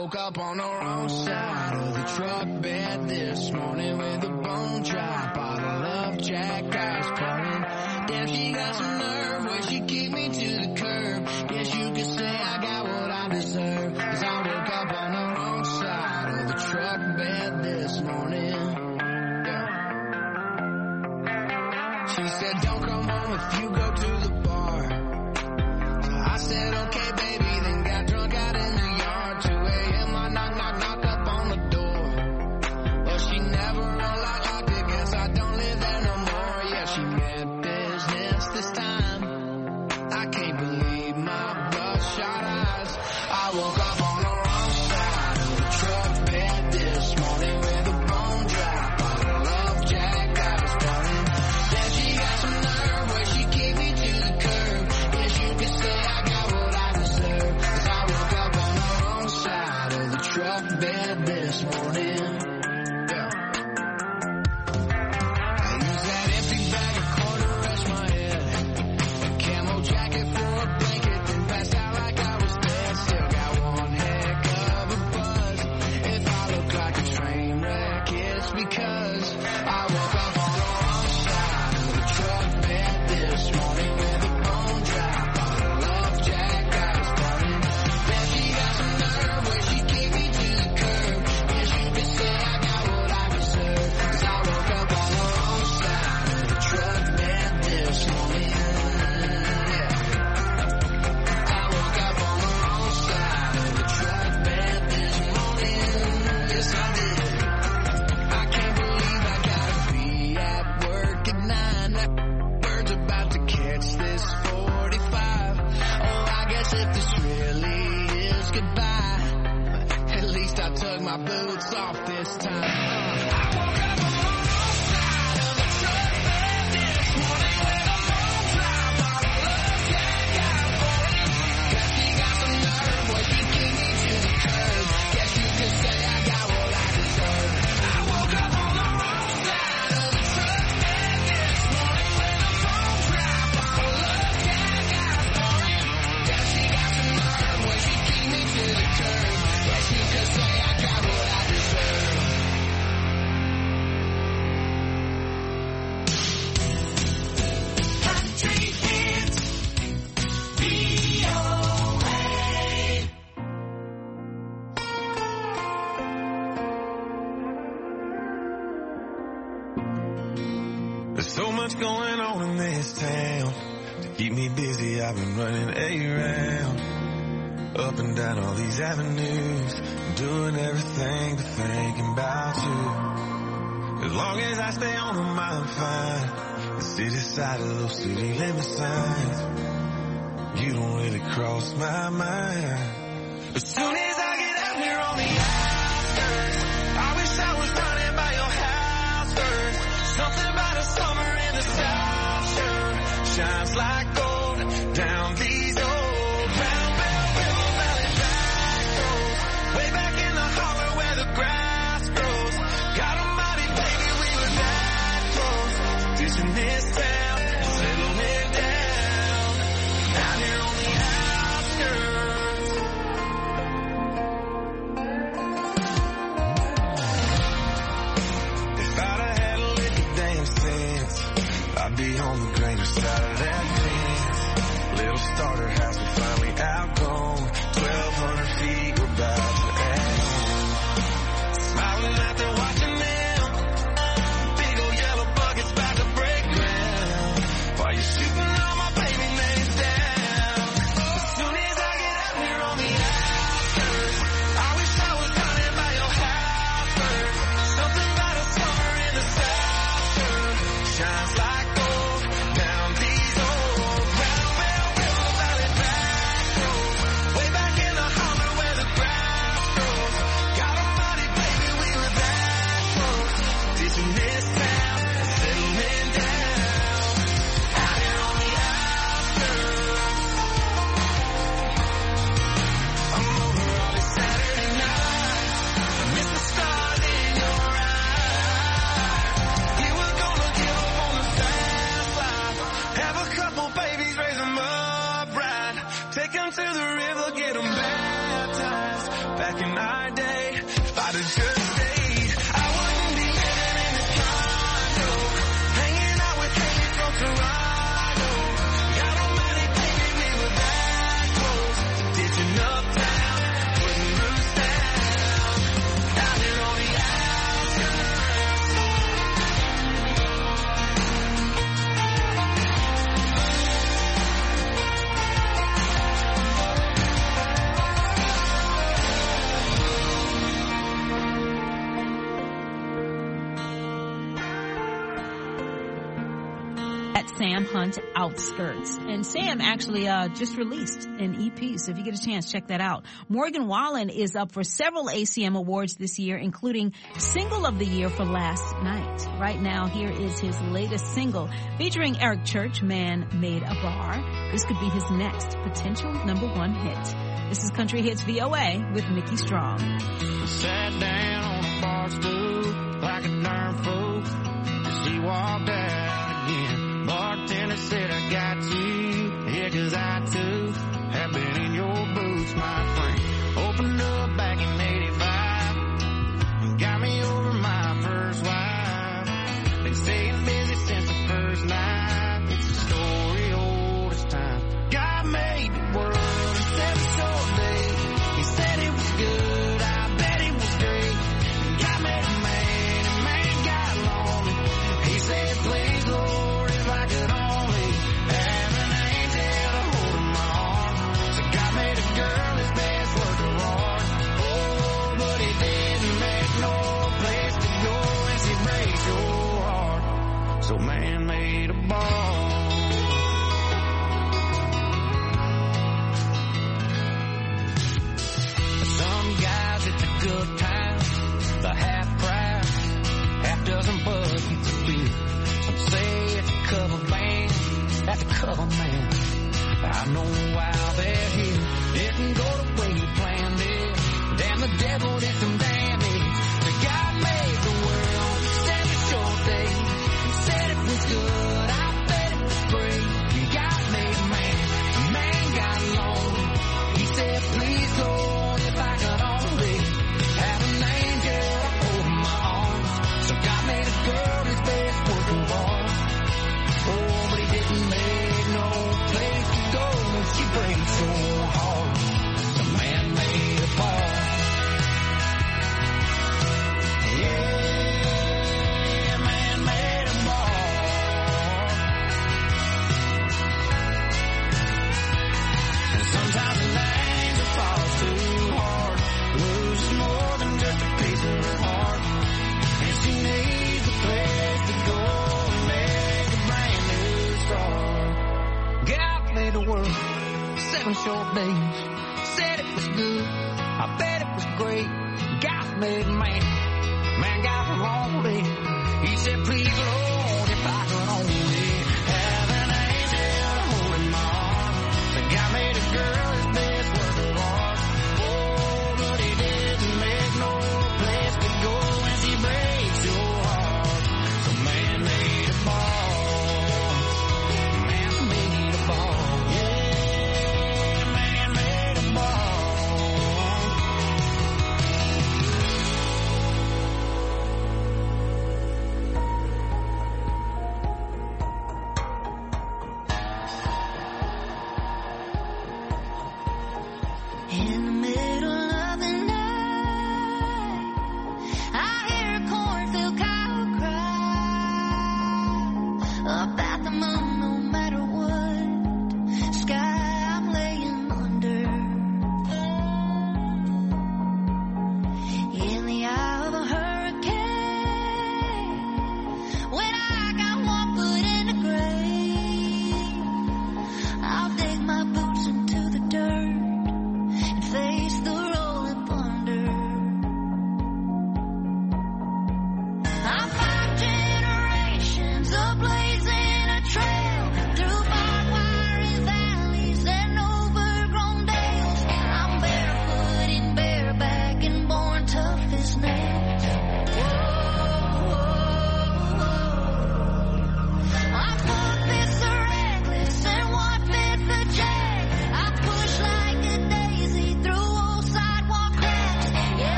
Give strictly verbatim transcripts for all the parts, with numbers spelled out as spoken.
woke up on the wrong side of the truck bed this morning with a bone dry bottle of Jack Ice pouring. Damn, she got some nerve where she kicked me to the curb. Guess you could say I got what I deserve, 'cause I woke up on the wrong side of the truck bed this morning. Yeah. She said, don't come home if you go to the bar. So I said, okay, baby, then got drunk out in the yard. two a.m. I knock, knock, knock up on the door. Well, she never unlocked, locked it. Guess I don't live there no more. Yeah, she meant business this time. I can't believe my bloodshot eyes. I woke up on the wrong side of the truck bed this morning with a bone dry bottle of Jack Ice pouring. Then she got some nerve where she kicked me to the curb. Guess you could say I got what I deserve, 'cause I woke up on the wrong side of the truck bed this morning. Yeah. I used that empty bag of corn to rest my head, a camo jacket for a blanket, then passed out like I was dead. Still got one heck of a buzz. If I look like a train wreck, it's because I woke up on the wrong side of the truck bed this morning with a bone dry bottle of Jack Ice pouring. Then she got some nerve where she kicked me to the curb. Guess you could say I got what I deserve, 'cause I woke up on the wrong side of the truck bed this morning. Yeah. I woke up on the wrong side of the truck bed this morning. Yes, I did. I can't believe I gotta be at work at nine. That bird's about to catch this forty-five. Oh, I guess if this really is goodbye, at least I took my boots off this time. I woke up on the wrong side of the truck bed this morning with a bone dry bottle of Jack Ice pouring. Guess she got some nerve where she kicked me to the curb. Guess you could say I got what I deserve. I woke up on the wrong side of the truck bed this morning with a bone dry bottle of Jack Ice pouring. Guess she got some nerve where she kicked me to the curb. Guess you could say I got what I deserve. Country hits, V O A. There's so much going on in this town. To keep me busy, I've been running around, up and down all these avenues, doing everything but thinking about you. As long as I stay on them, I'm fine. The city side of those city limit signs, you don't really cross my mind. As soon as I get out here on the outskirts, I wish I was running by your house first. Something about a summer in the South sure shines like gold down these old round Bell River Valley back roads, way back in the holler where the grass grows. God almighty, baby, we were that close, ditching this town, settling down, out here on the outskirts. If I'd have had a little damn sense, I'd be on the greener side of that fence. Little starter house we finally outgrown, twelve hundred feet, we're about to end. Smiling out there watching them, big old yellow buckets about to break ground, while you're shooting all my baby names down. As soon as I get out here on the outskirts, I wish I was running by your house first. Something about a summer in the South sure shines like gold down these old round Bell River Valley back roads, way back in the holler where the grass grows. God almighty, baby, we were that close, ditching this town, settling down, out here on the outskirts. I'm over all these Saturday nights, I miss the stars in your eyes. We were gonna give up on the fast life, have a couple babies, raise them up right, take them to the river, get them baptized, back in our day. If I'd have just stayed, I wouldn't be living in this condo, hanging out with Kate from Toronto. God almighty, baby, we were that close to ditching uptown, putting roots down, out here on the outskirts. At Sam Hunt Outskirts. And Sam actually uh, just released an E P, so if you get a chance, check that out. Morgan Wallen is up for several A C M awards this year, including Single of the Year for Last Night. Right now, here is his latest single featuring Eric Church, Man Made a Bar. This could be his next potential number one hit. This is Country Hits V O A with Mickey Strong. Sat down on a bar stool like a darn fool as he walked out again. Bartender said, I got you, yeah, 'cause I too have been in your boots, my friend. Opened up back in eighty-five and got me over my first wife. Been staying busy since the first night. It's a story old as time. God made the world in seven short days. He said it was good, I bet it was great. God made a man, and man got lonely. He said, please, Lord, if I could only have an angel to hold in my arms. So God made a girl his best work of art. Oh, but he didn't make no place to go, and she breaks your heart. So man made a ball. Some guys it's a good time, the half price, half dozen buckets of beer. Some say it's a cover band, that's a cover man. I know why they're here. Didn't go the way you planned it. Damn, the devil did some damage. The God made the world in seven short days. Said it was good, I bet it was great. God made a man, a man got lonely. He said, please, Lord, if I could only have an angel to hold in my arms. So God made a girl his best work of art. Oh, but he didn't make no place to go when she breaks your heart. So man made a ball. Yeah, man made a ball. And sometimes an angel falls too hard, loses more than just a piece of her heart. And she needs a place to go and make a brand new start. God made the world seven short days. Said it was good, I bet it was great. God made man, man got lonely. He said, please, Lord, if I could only have an angel to hold in my arms. The God made a girl his best work of art. Oh, but he didn't make no place to go when she breaks your heart. So man made a ball. Man made a ball. Yeah, man made a ball. In the middle of the night, I hear a cornfield cow cry up at the moon, no matter what sky I'm laying under. In the eye of a hurricane, when I got one foot in the grave, I'll dig my boots into the dirt and face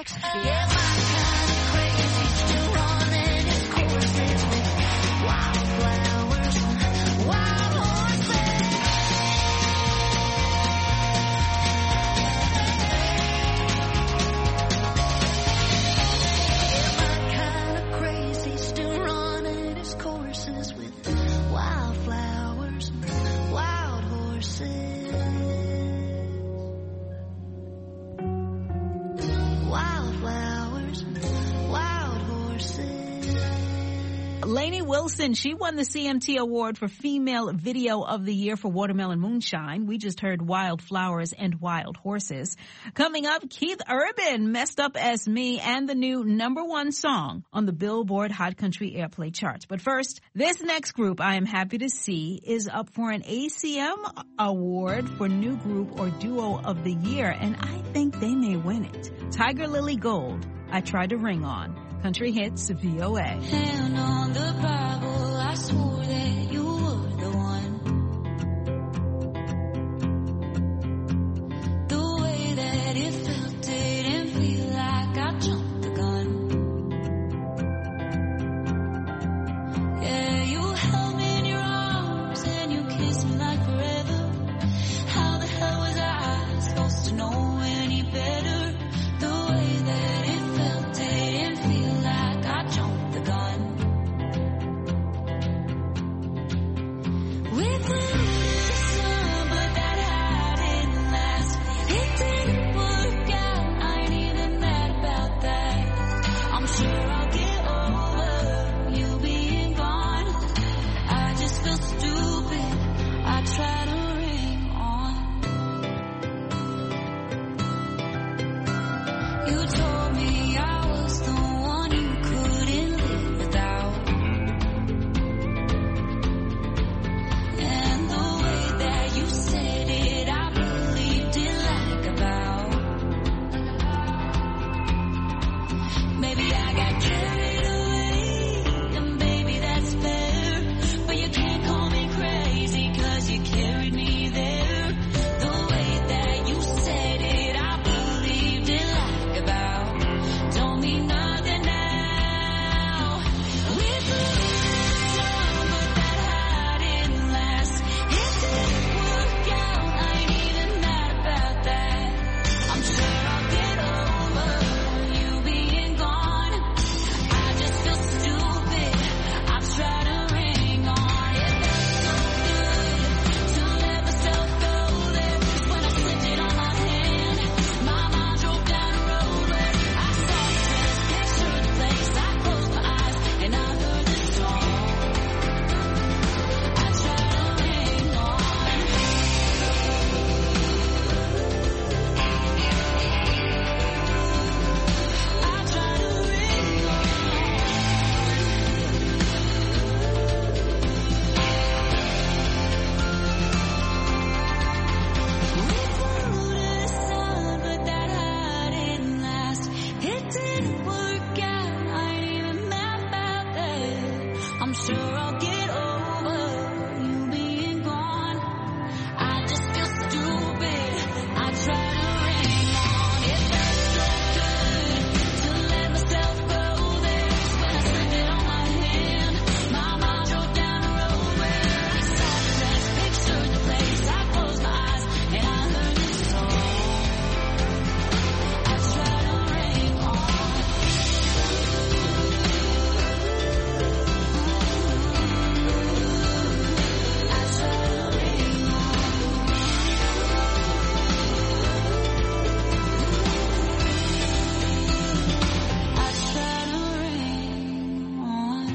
next. Yeah, my kind of crazy, still running its courses with wildflowers, wild horses. Yeah, my kind of crazy, still running its courses with wildflowers, wild horses. Wildflowers, wild horses. Lainey Wilson, she won the C M T Award for Female Video of the Year for Watermelon Moonshine. We just heard Wildflowers and Wild Horses. Coming up, Keith Urban, Messed Up As Me, and the new number one song on the Billboard Hot Country Airplay charts. But first, this next group I am happy to see is up for an A C M Award for New Group or Duo of the Year, and I think they may win it. Tiger Lily Gold, I Tried to Ring On. Country Hits V O A. Hand on the Bible, I swore that you were the one. The way that it felt didn't feel like I jumped the gun. Yeah, you held me in your arms and you kissed me like forever. How the hell was I supposed to know any better? The way that it felt didn't feel like I jumped the gun. We flew to the sun, but that high didn't last. It didn't work out, I ain't even mad about that. I'm sure I'll get over you being gone. I just feel stupid, I try to ring on. You told me I was the one you couldn't live without. And the way that you said it, I believed it like about. Maybe I got carried away, and baby that's fair. But you can't call me crazy, cause you carried me there. The way that you said it, I believed it like about. Don't mean nothing now. We flew to the sun, but that high didn't last. It didn't work out, I ain't even mad about that. I'm sure I'll get over you being gone. I just feel stupid, I've tried to ring on. It felt so good to let myself go there. 'Cause when I slipped it on my hand, my mind drove down a road where I saw the dress, pictured the place. I closed my eyes and I heard this song. I tried to ring on. I tried to ring on. We flew to the sun, but that high didn't last. It didn't work out, I ain't even mad about that. I'm sure I'll get over you being gone. I just feel stupid, I try to ring on. It felt so good to let myself go there. 'Cause when I slipped it on my hand, my mind drove down a road where I saw the dress, pictured the place. I closed my eyes and I heard this song. I try to ring on. I try to ring on. I try to ring on.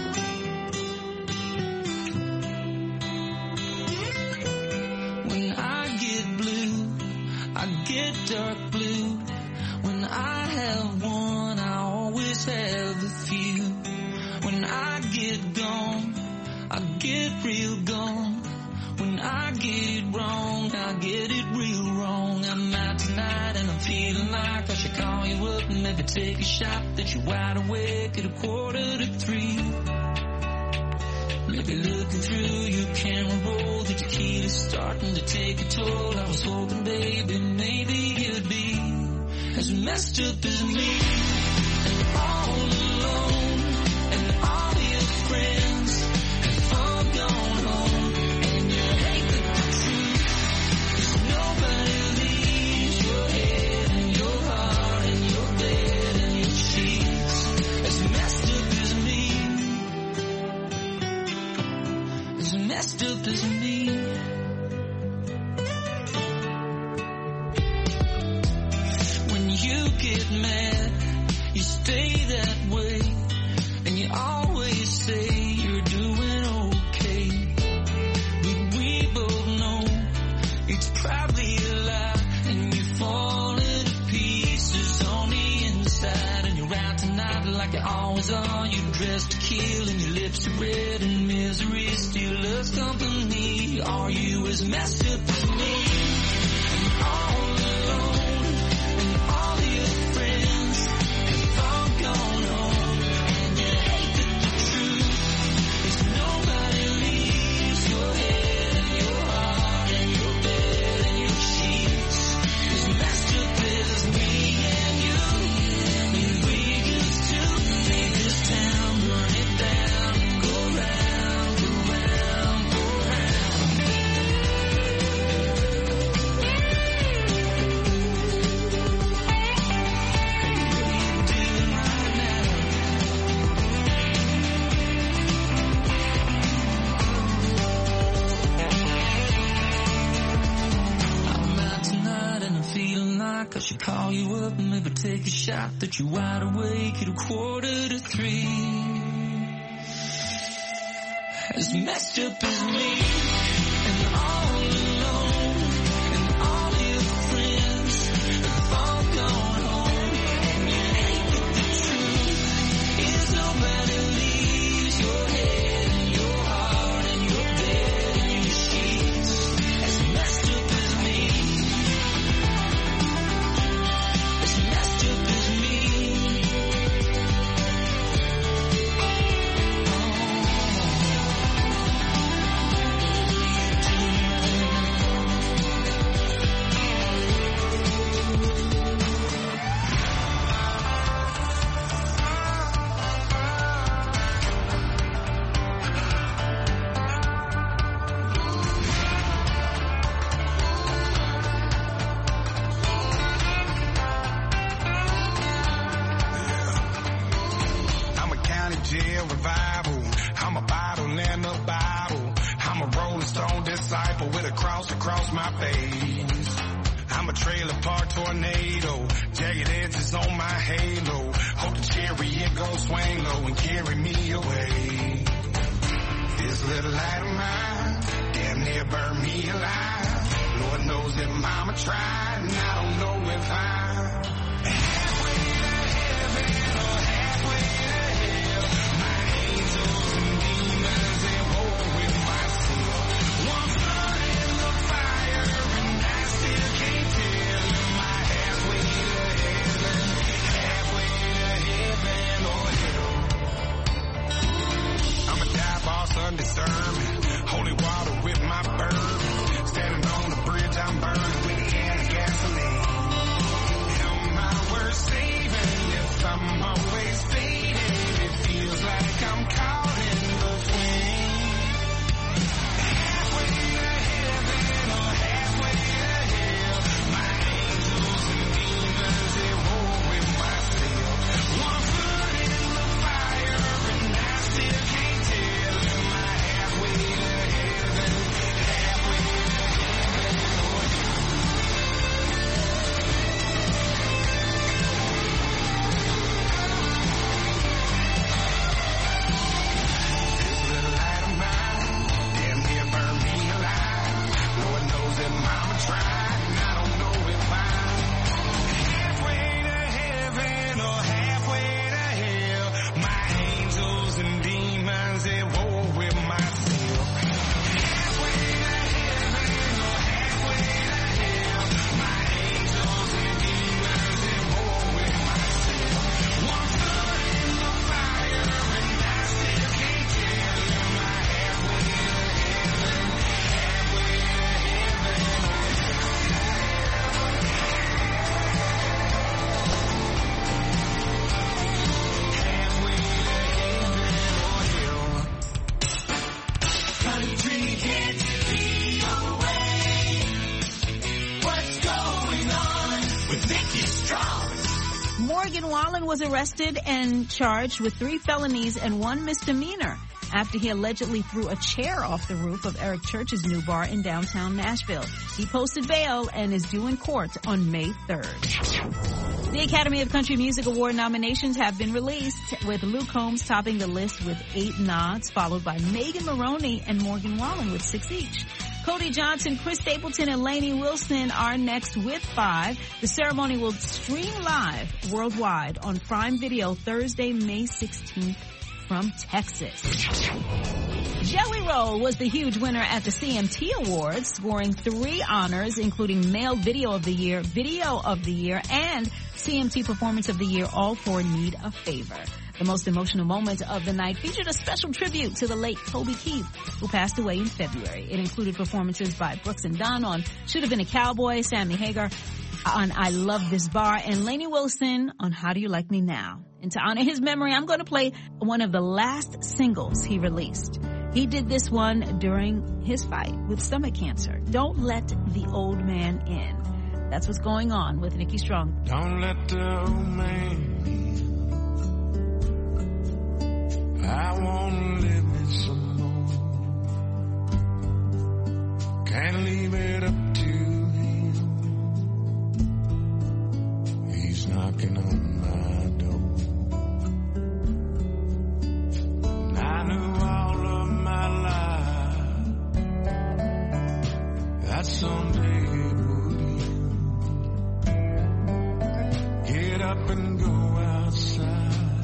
When I get blue, I get dark blue. When I have one, I always have a few. When I get gone, I get real gone. When I get it wrong, I get it real wrong. I'm out tonight and I'm feeling like I should call you up and maybe take a shot that you're wide awake at a quarter to three. Maybe looking through your camera roll, the tequila's starting to take a toll. I was hoping, baby, maybe you'd be as messed up as me, and all alone, and all your friends have all gone home, and you hate the truth, 'cause nobody leaves your head and your heart and your bed and your sheets, as messed up as me, as messed up as me. You get mad, you stay that way, and you always say you're doing okay, but we both know it's probably a lie, and you're falling to pieces on the inside, and you're out tonight like you always are, you're dressed to kill, and your lips are red, and misery still loves company. Are you as messed up as me? And all alone, and all your friends have all gone home, and you hate the, the truth, 'cause nobody leaves your head and your heart and your bed and your sheets, as messed up as me and you, and we used to make this town burn it down and go round, go round, go round. I'm out tonight and I'm feeling like I should call you up and maybe take a shot that you're wide awake at a quarter to three. As messed up as me, and all alone, and all your friends have all gone home, and you hate that the truth is nobody leaves your head and your heart and your bed and your sheets, as messed up as me, as messed up as me. I'm a county jail revival. I'm a bottle and a Bible. I'm a rolling stone disciple with a cross across my face. I'm a trailer park tornado. Jagged edges on my halo. Hope the chariot gon' swing low and carry me away. This little light of mine damn near burned me alive. Lord knows that mama tried, and I don't know if I'm halfway to heaven or halfway to hell. My angels and demons, they war with myself. One foot in the fire, and I still can't tell. Am I halfway to heaven, halfway to heaven or hell? I'ma die for Sunday sermon. Holy water with my burden. Standing on the bridge, I'm burning with the can of gasoline. Am I worth saving if I'm always fading? It feels like I'm caught in between. Halfway to heaven or halfway to hell. My angels and demons, they war with myself. One foot in the fire, and I still can't tell. Am I halfway to heaven, halfway to heaven or hell? This little light of mine damn near burned me alive. Lord knows that mama tried, and I don't know if I'm halfway to heaven or halfway to hell. My angels and demons, they war with myself. Halfway to heaven or halfway to hell. My angels and demons, they war with myself. One foot in the fire, and I still can't tell. Am I halfway to heaven, halfway to heaven or hell? Morgan Wallen was arrested and charged with three felonies and one misdemeanor after he allegedly threw a chair off the roof of Eric Church's new bar in downtown Nashville. He posted bail and is due in court on May third. The Academy of Country Music Award nominations have been released, with Luke Combs topping the list with eight nods, followed by Megan Maroney and Morgan Wallen with six each. Cody Johnson, Chris Stapleton, and Lainey Wilson are next with five. The ceremony will stream live worldwide on Prime Video Thursday, May sixteenth from Texas. Jelly Roll was the huge winner at the C M T Awards, scoring three honors, including Male Video of the Year, Video of the Year, and C M T Performance of the Year, all for Need a Favor. The most emotional moment of the night featured a special tribute to the late Toby Keith, who passed away in February. It included performances by Brooks and Dunn on Should Have Been a Cowboy, Sammy Hagar on I Love This Bar, and Lainey Wilson on How Do You Like Me Now. And to honor his memory, I'm going to play one of the last singles he released. He did this one during his fight with stomach cancer. Don't Let the Old Man In. That's what's going on with Nikki Strong. Don't let the old man in. I wanna live me some more. Can't leave it up to him. He's knocking on my door. And I knew all of my life that someday it would end. Get up and go outside.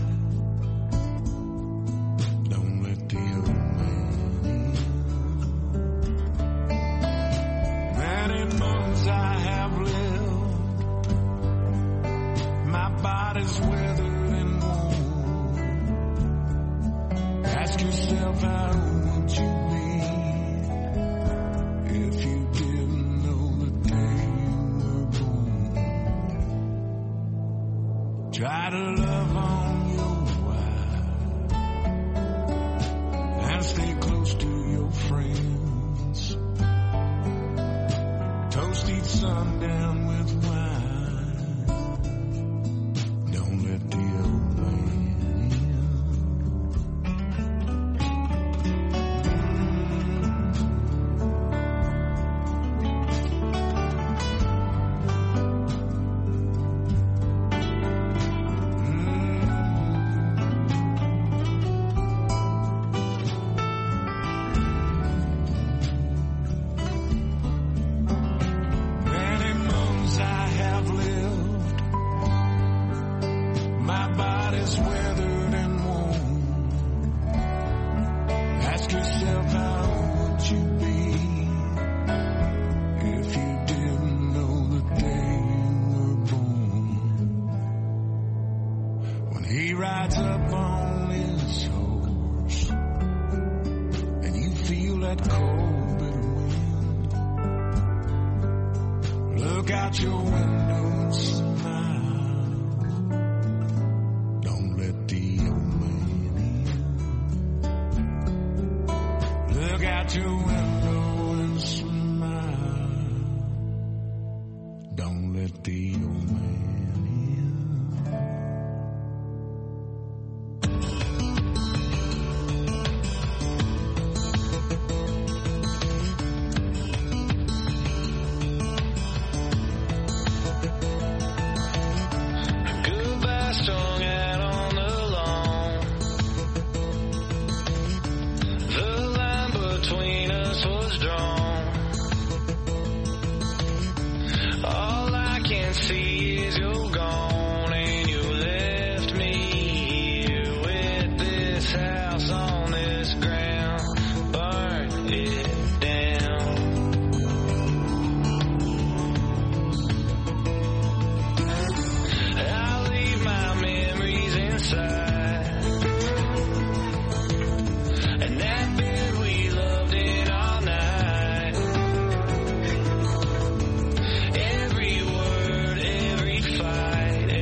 Body's weathered and worn. Ask yourself, how would you be if you didn't know the day you were born? Try to love on your wife and stay close to your friends. Toast each sundown with wine. Every word, every fight,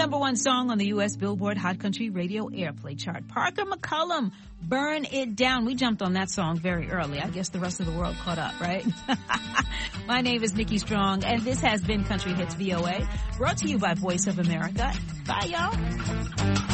number one song on the U S Billboard Hot Country Radio Airplay chart. Parker McCollum, Burn It Down. We jumped on that song very early. I guess the rest of the world caught up, right? My name is Nikki Strong, and this has been Country Hits V O A, brought to you by Voice of America. Bye, y'all.